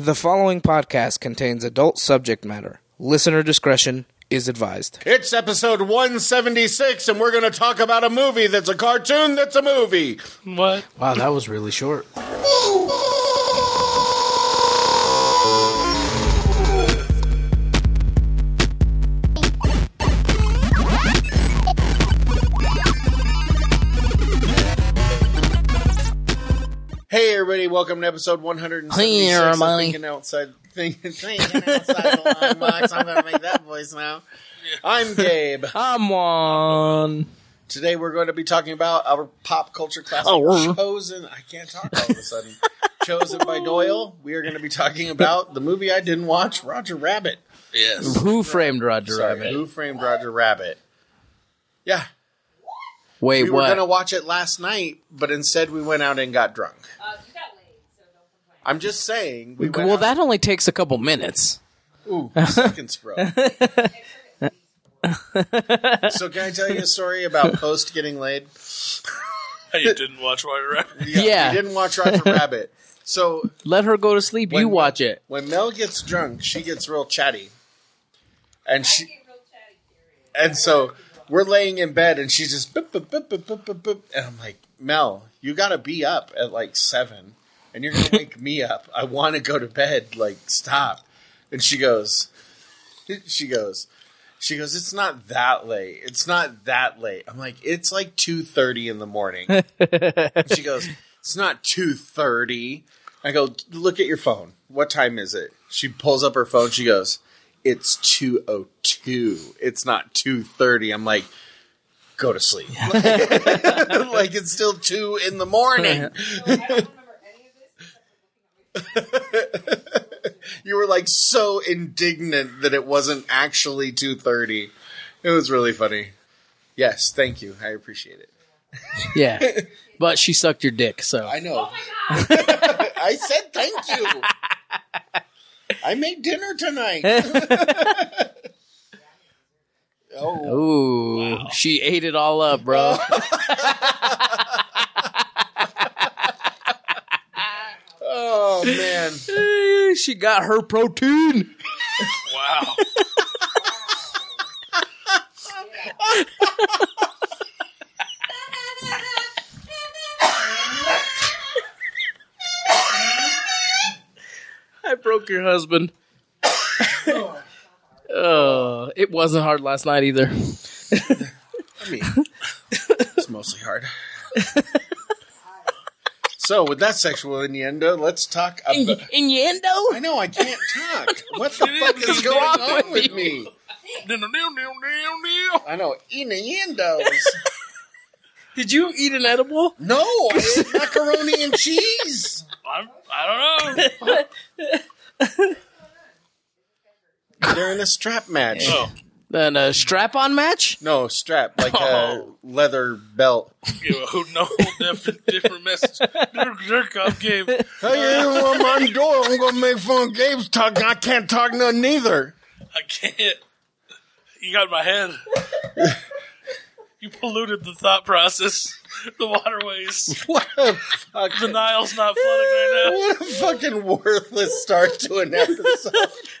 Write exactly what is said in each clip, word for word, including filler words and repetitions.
The following podcast contains adult subject matter. Listener discretion is advised. It's episode one seventy-six, and we're going to talk about a movie that's a cartoon that's a movie. What? Wow, that was really short. Hey, everybody, welcome to episode one seventy-six. Hey, everybody. Thinking outside, thinking, thinking outside the long box. I'm going to make that voice now. I'm Gabe. I'm Juan. Today we're going to be talking about our pop culture classic, Oh. Chosen. I can't talk all of a sudden. Chosen by Doyle. We are going to be talking about the movie I didn't watch, Roger Rabbit. Yes. Who framed Roger Sorry, Rabbit? Who Framed Roger Rabbit? Yeah. Wait, We were what? going to watch it last night, but instead we went out and got drunk. Uh, you got laid, so don't complain. I'm just saying. We went well, out- that only takes a couple minutes. Ooh, seconds, bro. So can I tell you a story about Post getting laid? You didn't watch Roger Rabbit? Yeah. We didn't watch Roger Rabbit. So Let her go to sleep. when- You watch it. When Mel gets drunk, she gets real chatty. And I she get real chatty, period. and so we're laying in bed and she's just boop, boop, boop, boop, boop, boop, boop. And I'm like, Mel, you gotta be up at like seven and you're gonna wake me up. I wanna go to bed. Like, stop. And she goes, she goes, she goes, it's not that late. It's not that late. I'm like, it's like two thirty in the morning. And she goes, it's not two thirty. I go, look at your phone. What time is it? She pulls up her phone. She goes, it's two oh two. It's not two thirty. I'm like, go to sleep. Like, it's still two in the morning. So I don't remember any of this except for looking at my phone. You were like so indignant that it wasn't actually two thirty. It was really funny. Yes, thank you. I appreciate it. Yeah. But she sucked your dick, so. I know. Oh my god! I said thank you. I made dinner tonight. Oh, Ooh. She ate it all up, bro. oh man. Eh, she got her protein. Wow. I broke your husband. Oh, it wasn't hard last night either. I mean, it's mostly hard. So, with that sexual innuendo, let's talk about... Innuendo? I know, I can't talk. What the fuck is going on with me? I know, innuendos. Did you eat an edible? No, I ate macaroni and cheese. I'm, I don't know. They're in a strap match. Oh, Then a strap-on match? No, strap, like a leather belt. give a who no different, different message. Jerk, jerk off, Gabe. Hey, you know what I'm doing? I'm going to make fun of Gabe's talking. I can't talk nothing either. I can't. You got my head. You polluted the thought process. The waterways. What a The fucking... Nile's not flooding right now. What a fucking worthless start to an episode.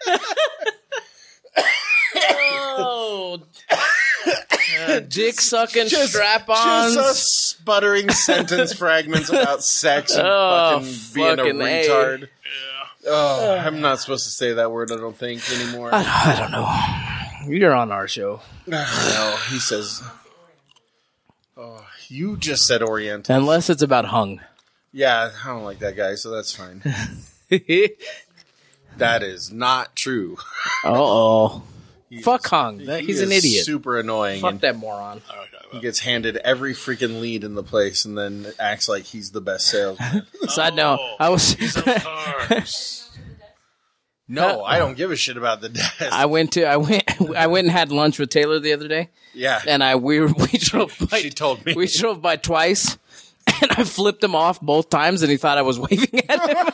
Oh. Uh, dick sucking Just strap-ons. us sputtering sentence fragments about sex and Oh, fucking being a fucking A. retard. Yeah. Oh, I'm not supposed to say that word, I don't think, anymore. I don't know. You're on our show. No, he says... Oh, you just said Oriental. Unless it's about hung. Yeah, I don't like that guy, so that's fine. Uh-oh. That is not true. He's- Fuck hung. he That- He's is an idiot. Super annoying. Fuck and that moron. I don't know He about gets handed every freaking lead in the place and then acts like he's the best salesman. Side note, I was... cars. No, I don't give a shit about the desk. I went to I went I went and had lunch with Taylor the other day, yeah. and I we were, we drove by, She told me. we drove by twice, and I flipped him off both times, and he thought I was waving at him.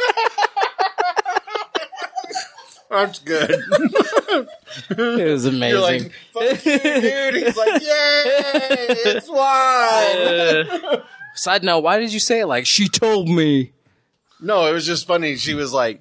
That's good. It was amazing. You're like, fuck you, dude. He's like, yay, it's wine. Uh, side note, why did you say it like she told me? No, it was just funny. She was like,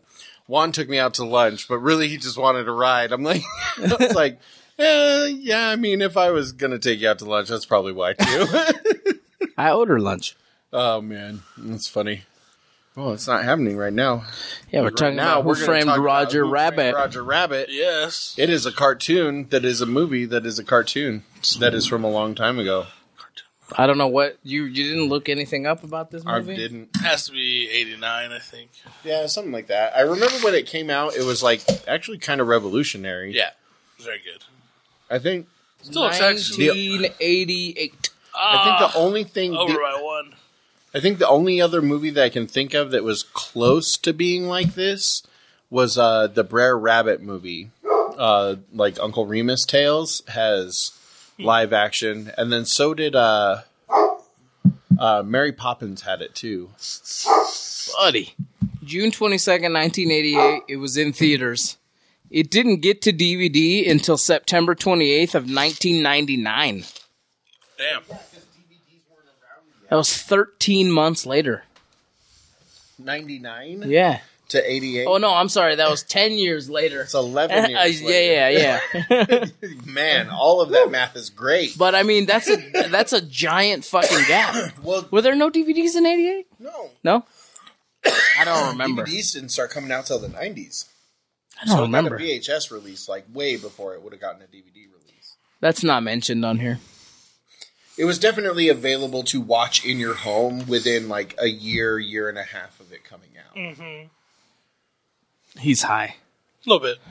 Juan took me out to lunch, but really he just wanted a ride. I'm like, I was like, eh, yeah, I mean, if I was going to take you out to lunch, that's probably why too. I order lunch. Oh, man. That's funny. Oh, it's not happening right now. Yeah, we're Right talking now, about Who we're gonna Framed talk about Roger Who Framed Rabbit. Roger Rabbit. Yes. It is a cartoon that is a movie that is a cartoon that is from a long time ago. I don't know what you you didn't look anything up about this I movie. didn't. Has to be eighty-nine, I think. Yeah, something like that. I remember when it came out, it was like actually kind of revolutionary. Yeah. Very good. I think Still looks actually. nineteen eighty-eight. I think the only thing Over the- by one. I think the only other movie that I can think of that was close to being like this was uh, the Brer Rabbit movie. Uh, like Uncle Remus Tales has live action, and then so did uh, uh, Mary Poppins had it too. Buddy. June twenty-second, nineteen eighty-eight. It was in theaters. It didn't get to D V D until September twenty-eighth of nineteen ninety-nine. Damn. That was thirteen months later. ninety-nine Yeah. to eighty-eight. Oh, no, I'm sorry. That was ten years later. It's eleven years Uh, later. yeah, yeah, yeah. Man, all of that math is great. But, I mean, that's a that's a giant fucking gap. Well, Were there no D V Ds in eighty-eight? no. No? I don't remember. D V Ds didn't start coming out till the nineties. I don't So it remember. got a V H S release like way before it would have gotten a D V D release. That's not mentioned on here. It was definitely available to watch in your home within like a year, year and a half of it coming out. Mm-hmm. He's high. A little bit.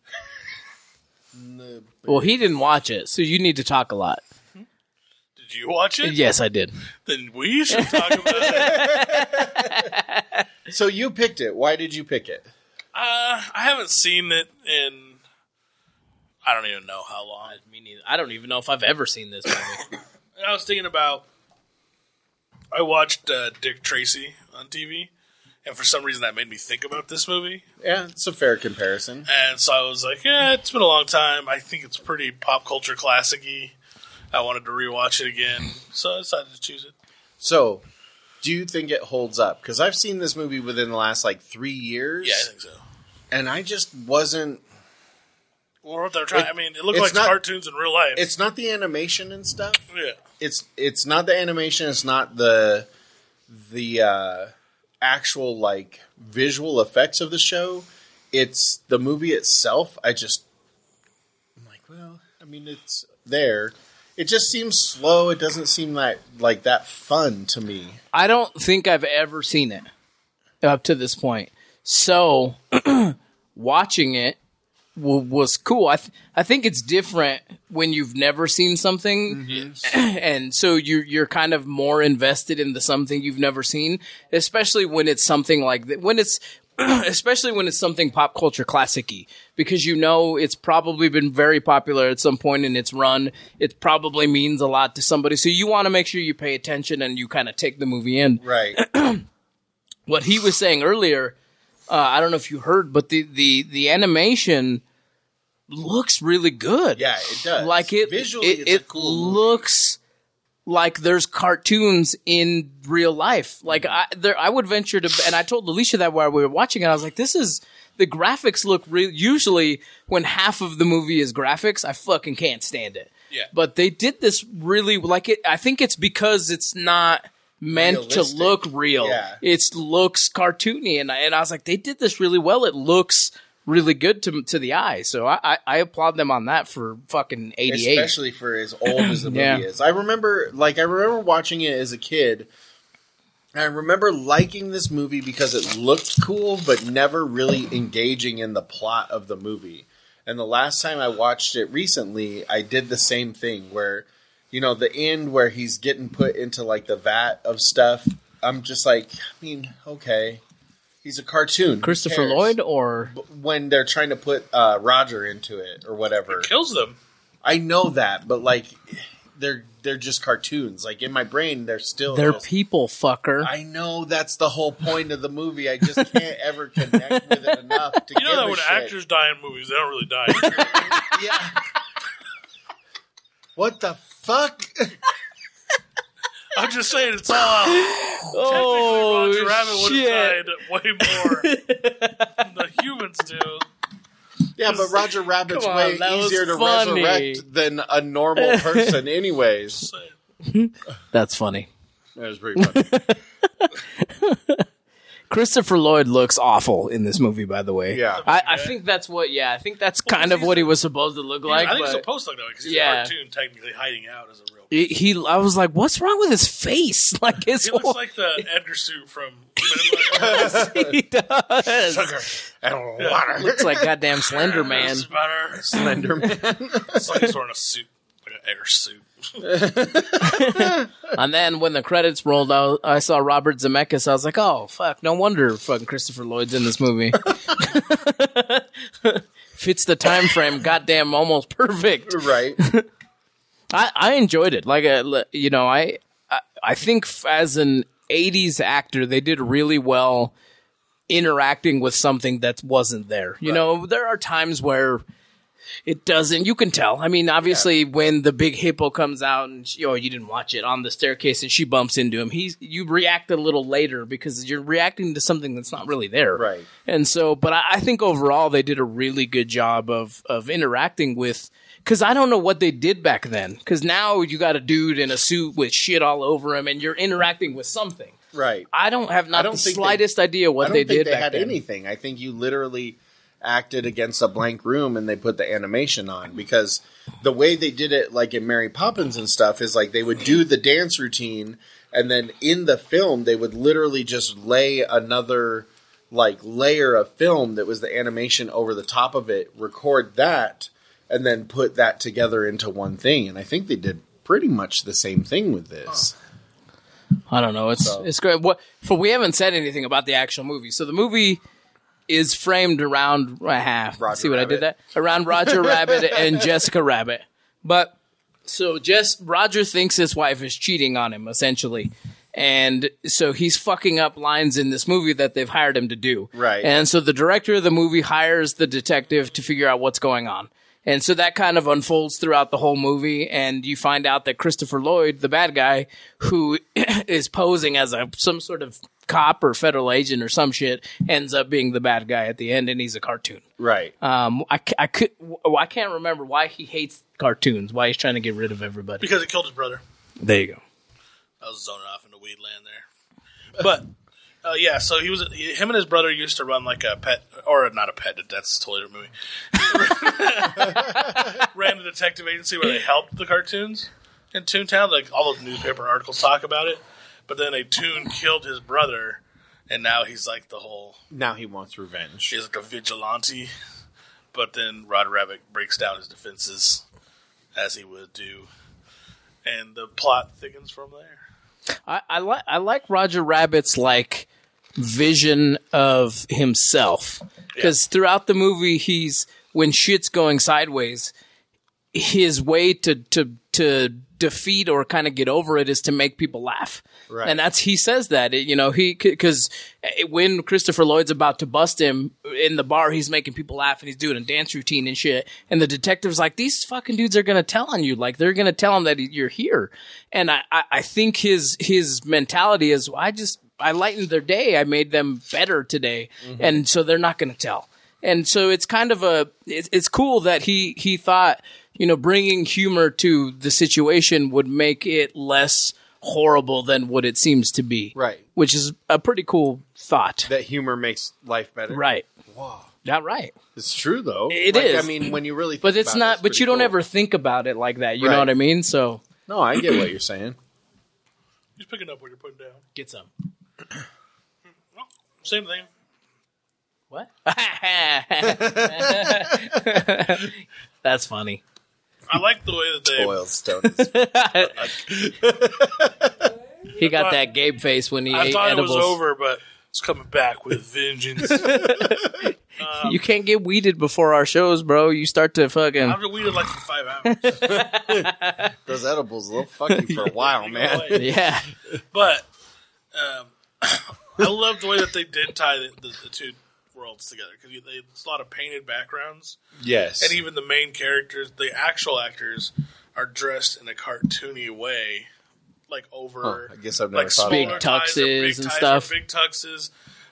Well, he didn't watch it, so you need to talk a lot. Did you watch it? Yes, I did. Then we should talk about it. So you picked it. Why did you pick it? Uh, I haven't seen it in I don't even know how long. Me neither. I don't even know if I've ever seen this movie. I was thinking about I watched uh, Dick Tracy on T V, and for some reason that made me think about this movie. Yeah, it's a fair comparison. And so I was like, yeah, it's been a long time. I think it's pretty pop culture classic-y. I wanted to rewatch it again, so I decided to choose it. So, do you think it holds up? Because I've seen this movie within the last like three years. Yeah, I think so. And I just wasn't. Well, what they're trying, It- I mean, it looked it's like not- cartoons in real life. It's not the animation and stuff. yeah. It's it's not the animation. It's not the the uh, actual like visual effects of the show. It's the movie itself. I just I'm like, well, I mean, it's there. It just seems slow. It doesn't seem like like that fun to me. I don't think I've ever seen it up to this point. So, watching it w- was cool. I th- I think it's different when you've never seen something, and so you're you're kind of more invested in the something you've never seen, especially when it's something like that. When it's especially when it's something pop culture classic-y, because you know it's probably been very popular at some point in its run. It probably means a lot to somebody, so you want to make sure you pay attention and you kind of take the movie in. Right. What he was saying earlier, uh, I don't know if you heard, but the, the, the animation looks really good. Yeah, it does. Like it, Visually, it, it's a it cool movie. looks like there's cartoons in real life. Like I, there, I would venture to, and I told Alicia that while we were watching it, I was like, this is, the graphics look real. Usually when half of the movie is graphics, I fucking can't stand it. Yeah. But they did this really, like it, I think it's because it's not meant Realistic. to look real. Yeah. It looks cartoony, and I, and I was like, they did this really well. It looks really good to to the eye. So I, I, I applaud them on that for fucking eighty-eight. Especially for as old as the movie Yeah. is. I remember, like, I remember watching it as a kid. And I remember liking this movie because it looked cool, but never really engaging in the plot of the movie. And the last time I watched it recently, I did the same thing where, you know, the end where he's getting put into, like, the vat of stuff. I'm just like, I mean, okay. He's a cartoon. Who Christopher cares? Lloyd or When they're trying to put uh, Roger into it or whatever. Kills them. I know that, but like they're they're just cartoons. Like in my brain, they're still. they're just- people, fucker. I know that's the whole point of the movie. I just can't ever connect with it enough to You know give that a when shit. actors die in movies, they don't really die. Yeah. What the fuck? I'm just saying it's all out. Oh, Technically, Roger Rabbit would shit. have died way more. Humans do. Yeah, but Roger Rabbit's Come on, way that was easier to funny. resurrect than a normal person anyways. That's funny. That was pretty funny. Christopher Lloyd looks awful in this movie, by the way. Yeah. I, I think that's what, yeah, I think that's kind of what he was supposed to look like. I think but he's supposed to look that way because he's Yeah. a cartoon technically hiding out as a real. he, he, I was like, what's wrong with his face? Like, his He looks whole, like the Edgar suit from. Men in Black. he does. Sugar and water. Looks like goddamn Slender Man. It's better. Slenderman. It's like he's wearing a suit, like an air suit. And then when the credits rolled out, I saw Robert Zemeckis. I was like, oh, fuck, no wonder fucking Christopher Lloyd's in this movie. Fits the time frame, goddamn, almost perfect. Right. I, I enjoyed it. Like, a, you know, I, I I think f- as an eighties actor, they did really well interacting with something that wasn't there. You Right. know, there are times where it doesn't. You can tell. I mean, obviously, when the big hippo comes out and she, oh, you didn't watch it on the staircase and she bumps into him, he's you react a little later because you're reacting to something that's not really there. Right. And so, but I, I think overall they did a really good job of of interacting with. Because I don't know what they did back then. Because now you got a dude in a suit with shit all over him, and you're interacting with something. Right. I don't have not I don't the think they- slightest idea I what don't they think did they back had then. anything. I think you literally acted against a blank room and they put the animation on because the way they did it, like in Mary Poppins and stuff, is like they would do the dance routine and then in the film they would literally just lay another like layer of film that was the animation over the top of it, record that, and then put that together into one thing. And I think they did pretty much the same thing with this. I don't know. It's So- it's great. What for? We haven't said anything about the actual movie. So the movie is framed around uh, half. Roger See what I did Rabbit. that around Roger Rabbit and Jessica Rabbit. But so Jess Roger thinks his wife is cheating on him essentially, and so he's fucking up lines in this movie that they've hired him to do. Right. And so the director of the movie hires the detective to figure out what's going on. And so that kind of unfolds throughout the whole movie, and you find out that Christopher Lloyd, the bad guy, who is posing as a some sort of cop or federal agent or some shit, ends up being the bad guy at the end, and he's a cartoon. Right. Um, I, ca- I could, w- I can't remember why he hates cartoons, why he's trying to get rid of everybody. Because he killed his brother. There you go. I was zoning off into weed land there. But, uh, yeah, so he was, he, him and his brother used to run like a pet, or not a pet, that's a totally different movie. Ran a detective agency where they helped the cartoons in Toontown. Like, all those newspaper articles talk about it. But then a Toon killed his brother, and now he's like the whole, Now he wants revenge. he's like a vigilante. But then Roger Rabbit breaks down his defenses, as he would do. And the plot thickens from there. I, I like I like Roger Rabbit's like vision of himself because throughout the movie he's when shit's going sideways, his way to to to defeat or kind of get over it is to make people laugh. Right. And that's he says that it, you know he because when Christopher Lloyd's about to bust him in the bar, he's making people laugh and he's doing a dance routine and shit. And the detective's like, these fucking dudes are gonna tell on you, like they're gonna tell him that you're here. And I I, I think his his mentality is, I just I lightened their day, I made them better today, Mm-hmm. and so they're not gonna tell. And so it's kind of a it's, it's cool that he he thought, you know, bringing humor to the situation would make it less horrible than what it seems to be. Right. Which is a pretty cool thought. That humor makes life better. Right. Wow. Not right. It's true though. It Like, is. I mean, when you really think But it's about not it, but you pretty don't cool. ever think about it like that. You Right. know what I mean? So No, I get what you're saying. He's picking up what you're putting down. get some. Well, same thing. What? That's funny. I like the way that they. Boiled stone. He got that Gabe face when he I ate thought edibles. it was over, but it's coming back with vengeance. You can't get weeded before our shows, bro. You start to fucking. I've been weeded like for five hours. Those edibles, they'll fuck you for a while, man. Yeah. But um, I love the way that they did tie the, the, the two worlds together because it's a lot of painted backgrounds, Yes. and even the main characters, the actual actors, are dressed in a cartoony way, like over. Huh, I guess I've never like thought of smaller Big ties or tuxes big and ties or stuff. big tuxes,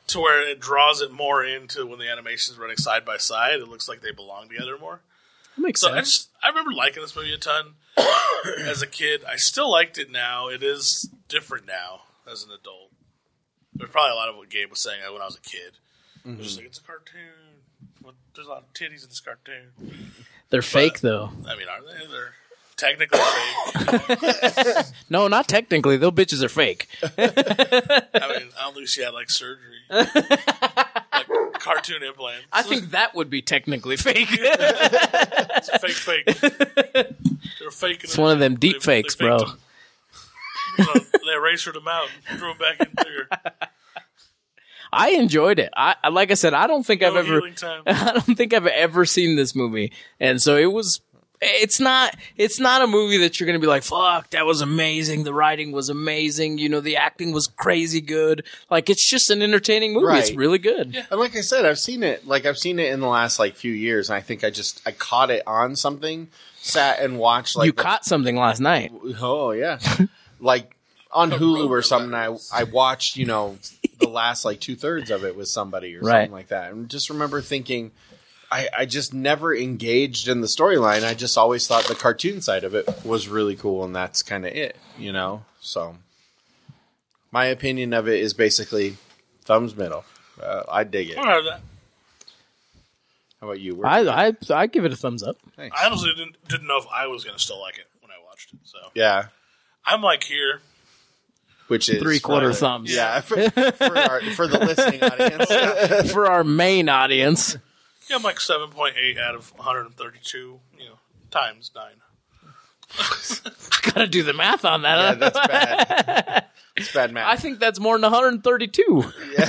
to where it draws it more into when the animation's running side by side. It looks like they belong together more. That makes So sense. I just I remember liking this movie a ton as a kid. I still liked it now. It is different now as an adult. There's probably a lot of what Gabe was saying when I was a kid. Mm-hmm. It was just like, it's a cartoon. Well, there's a lot of titties in this cartoon. They're fake, though. I mean, are they? They're technically fake. No, not technically. Those bitches are fake. I mean, at least she had like surgery, like cartoon implants. I think that would be technically fake. It's a fake, fake. They're faking. It's one of them deep fakes, bro. Them. You know, they erased them out and threw them back in there. I enjoyed it. I I- like I said, I don't think No I've ever healing time. I don't think I've ever seen this movie. And so it was it's not it's not a movie that you're going to be like, "Fuck, that was amazing. The writing was amazing. You know, the acting was crazy good." Like it's just an entertaining movie. It's Right. really good. And like I said, I've seen it. Like I've seen it in the last like few years, and I think I just I caught it on something, sat and watched. Like you the- caught something last night. Oh yeah, like on Hulu or something. I I watched you know the last like two thirds of it with somebody or Right. something like that, and just remember thinking. I, I just never engaged in the storyline. I just always thought the cartoon side of it was really cool, and that's kind of it, you know? So, my opinion of it is basically thumbs middle. Uh, I dig it. I don't know that. How about you? Where- I I I give it a thumbs up. Thanks. I honestly didn't didn't know if I was going to still like it when I watched it. So Yeah, I'm like here. which is Three-quarter for- thumbs. Yeah, for, for, our, for the listening audience. For our main audience. Yeah, I'm like seven point eight out of one hundred thirty-two. You know, times nine. Gotta do the math on that. Yeah, huh? that's bad. It's bad math. I think that's more than one hundred thirty-two.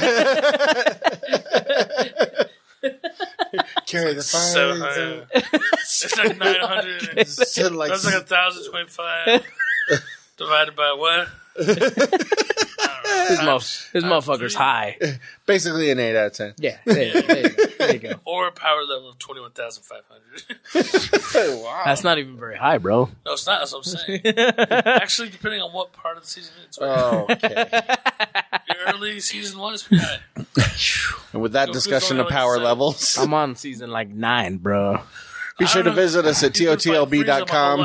Carry the Seven, fire. uh, it's like nine hundred. So, like, That's like a thousand twenty-five divided by what? This, mo- this motherfucker's high. basically an eight out of ten. Yeah, there, there you go. There you go. Or a power level of twenty-one thousand five hundred. Wow. That's not even very high, bro. No, it's not. That's what I'm saying. Actually, depending on what part of the season it's. Oh, okay. Your early season one is pretty high. And with that Go discussion Google of it, power like, levels, I'm on season like nine, bro. be sure to don't know. visit us at T O T L B dot com.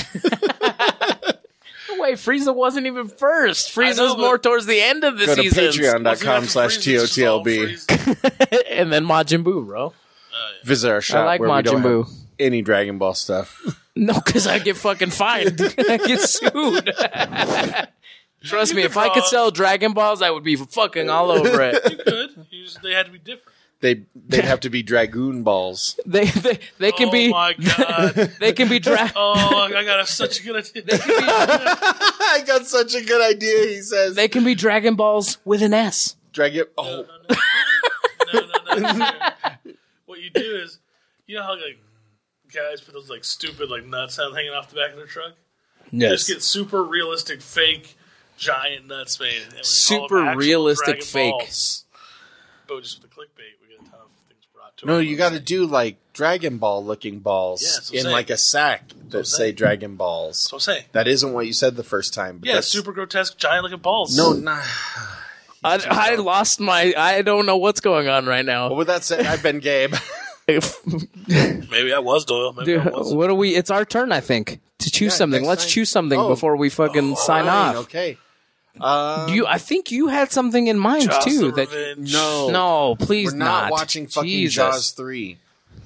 No way, Frieza wasn't even first. Frieza's know, but- more towards the end of the Go to seasons. patreon dot com slash T O T L B. And then Majin Buu, bro. Visit our shop I like where we don't Majin Buu. have any Dragon Ball stuff. No, because I get fucking fined. I get sued. Trust me, You if could I could draw- sell Dragon Balls, I would be fucking all over it. You could. You just, they had to be different. They they'd have to be Dragoon balls. They they, they can oh be my god. they can be dra- Oh, I got a, such a good idea. I got such a good idea. He says they can be Dragon Balls with an S. Dragon. Oh, No, no, no, no. What you do is, you know how like guys put those like stupid like nuts out hanging off the back of their truck? Just get super realistic, fake, giant nuts made. And we call Super them actual realistic Dragon fake. Balls. But just with the clickbait, we get a ton of things brought to no, it. you got to do like Dragon Ball looking balls Yeah, that's what I'm in saying. like a sack that I'm say saying. Dragon Balls. That's what I'm saying. That isn't what you said the first time. But Yeah, that's, super grotesque, giant looking balls. No, nah. I, I lost my. I don't know what's going on right Well, now. with that said, I've been Gabe. Maybe I was Doyle. Maybe Dude, I wasn't. what do we? It's our turn, I think, to choose Yeah, something. next Let's time. choose something Oh. before we fucking sign Fine, off. Okay. Um, You, I think you had something in mind Jaws too. the That Revenge. no, no, please we're not, watching fucking Jesus. Jaws three.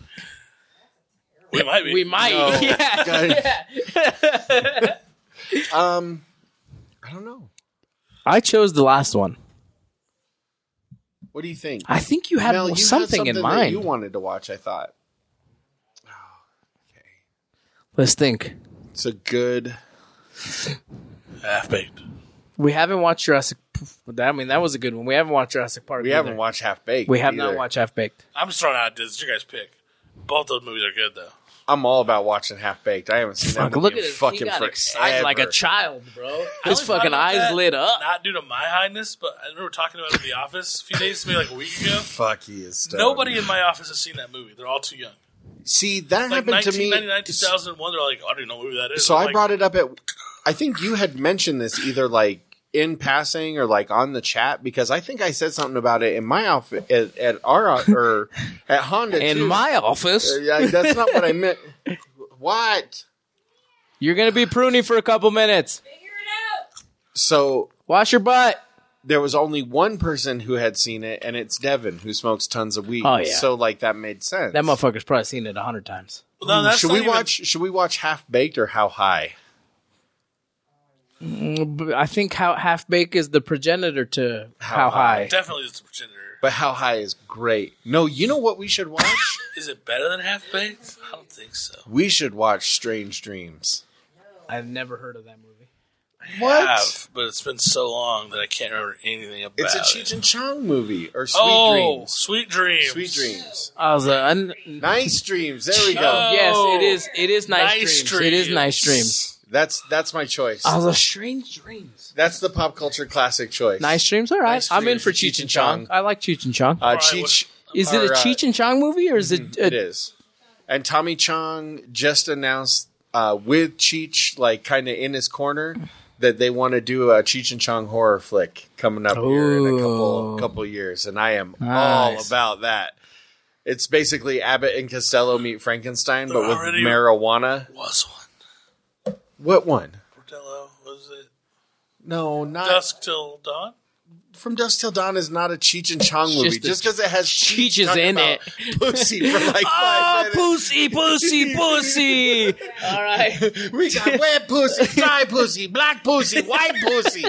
We might be. We might. No. Yeah. God. Um, I don't know. I chose the last one. What do you think? I think you had Mel, you something, had in that mind. you wanted to watch. I thought Let's think. it's a good. Half baked. We haven't watched Jurassic. I mean, that was a good one. We haven't watched Jurassic Park. We either. haven't watched Half Baked. We have either. not watched Half Baked. I'm just throwing out this. It's your guys' pick. Both those movies are good, though. I'm all about watching Half Baked. I haven't seen Fuck, that look movie at in his fucking he got forever. excited like a child, bro. I His only thought fucking about eyes that, lit up. Not due to my highness, but I remember talking about it in the office a few days, maybe like a week ago. Fuck, he is stoned. Nobody in my office has seen that movie. They're all too young. See, that Like happened to me. nineteen ninety-nine, two thousand one, they're like, I don't even know what movie that is. So I'm I like, brought it up at. I think you had mentioned this either like in passing or like on the chat because I think I said something about it in my outfit at, at our or at Honda In too. my office, Uh, yeah, that's not what I meant. What? you're gonna be pruny for a couple minutes. Figure it out. So Wash your butt. there was only one person who had seen it, and it's Devin, who smokes tons of weed. Oh, yeah. So like that made sense. That motherfucker's probably seen it a hundred times. No, that's should not we even- watch? Should we watch Half Baked or How High? But I think how Half Baked is the progenitor to How How, High. high. Definitely is the progenitor. But How High is great. No, you know what we should watch? Is it better than Half Baked? I don't think so. We should watch Strange Dreams. I've never heard of that movie. What? Have, but it's been so long that I can't remember anything about It's a it. Cheech and Chong movie or Sweet oh, Dreams. Sweet Dreams. Sweet Dreams. I was uh, un- Nice Dreams. There we go. Oh. yes, it is. It is nice, Nice dreams. It is Dreams. nice dreams. That's that's my choice. I was a strange dreams. That's the pop culture classic choice. Nice dreams. All right, Nice I'm in Dreams, for Cheech Cheech and and Chong. Chong. I like Cheech and Chong. Uh, right, Cheech. is it or, a uh, Cheech and Chong movie or is it? A, It is. And Tommy Chong just announced uh, with Cheech, like kind of in his corner, that they want to do a Cheech and Chong horror flick coming up here in a couple Ooh. couple years, and I am all Nice. about that. It's basically Abbott and Costello meet Frankenstein, but with Already- marijuana. Was one. What one? Portillo, was it No, not Dusk Till Dawn? From Dusk Till Dawn is not a Cheech and Chong movie. just a- Just because it has Cheech Cheech is talking in about pussy for like Ah, five minutes. pussy, pussy, pussy. All right. We got wet pussy, dry pussy, black pussy, white pussy.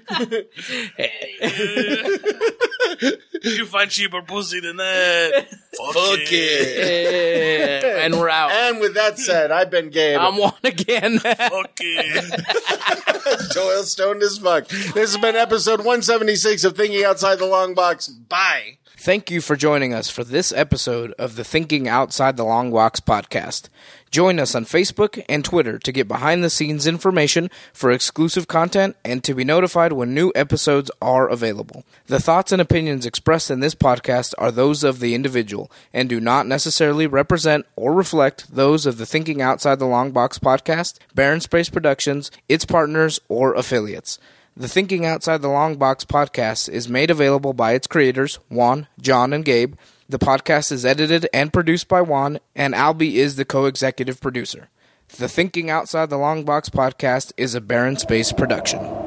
You find cheaper pussy than that. Fuck, Fuck it. it. and we're out. And with that said, I've been Gabe. I'm one again. Fuck it. Doyle stoned as fuck. This has been episode one seventy-six of Thinking Outside the Long Box. Bye. Thank you for joining us for this episode of the Thinking Outside the Long Box podcast. Join us on Facebook and Twitter to get behind-the-scenes information for exclusive content and to be notified when new episodes are available. The thoughts and opinions expressed in this podcast are those of the individual and do not necessarily represent or reflect those of the Thinking Outside the Long Box podcast, Barren Space Productions, its partners, or affiliates. The Thinking Outside the Long Box podcast is made available by its creators, Juan, John, and Gabe. The podcast is edited and produced by Juan, and Albie is the co-executive producer. The Thinking Outside the Long Box podcast is a Barren Space production.